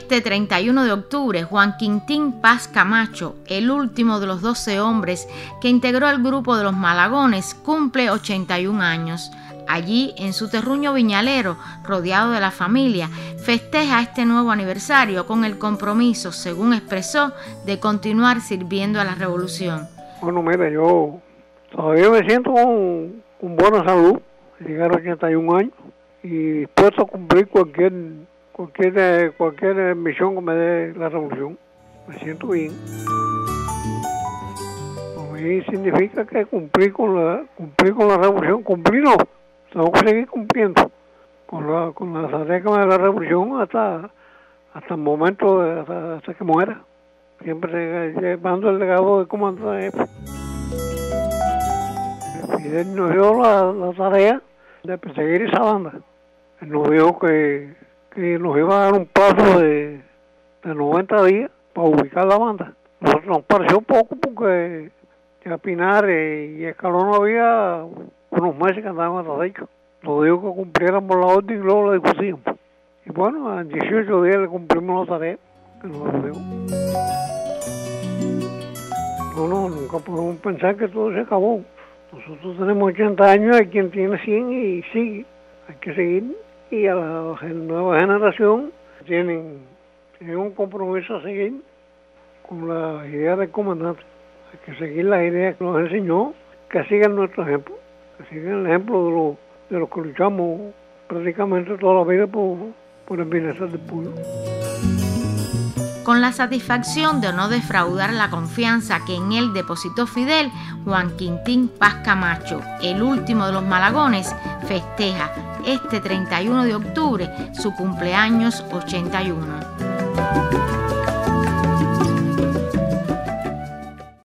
Este 31 de octubre, Juan Quintín Paz Camacho, el último de los 12 hombres que integró el grupo de los Malagones, cumple 81 años. Allí, en su terruño viñalero, rodeado de la familia, festeja este nuevo aniversario con el compromiso, según expresó, de continuar sirviendo a la revolución. Bueno, mira, yo todavía me siento con buena salud, llegar a 81 años, y dispuesto a cumplir cualquier misión que me dé la revolución. Me siento bien. Para mí significa que cumplir con la revolución. Cumplir no, tengo que seguir cumpliendo con la tarea que me da la revolución hasta el momento, hasta que muera. Siempre llevando el legado de comandante. Fidel nos dio la tarea de perseguir esa banda. Él nos dijo que nos iba a dar un plazo de 90 días para ubicar la banda. Nos pareció poco porque ya Pinar y Escalón había unos meses que andaban atrás de ellos. Nos dijo que cumpliéramos la orden y luego la discutimos. Y bueno, en 18 días le cumplimos la tarea que nos dio. No, nunca podemos pensar que todo se acabó. Nosotros tenemos 80 años, hay quien tiene 100 y sigue. Hay que seguir. Y a la nueva generación tienen un compromiso a seguir con la idea del comandante. Hay que seguir la idea que nos enseñó, que sigan nuestro ejemplo, que sigan el ejemplo de los que luchamos prácticamente toda la vida por el bienestar del pueblo. Con la satisfacción de no defraudar la confianza que en él depositó Fidel, Juan Quintín Paz Camacho, el último de los Malagones, festeja este 31 de octubre su cumpleaños 81.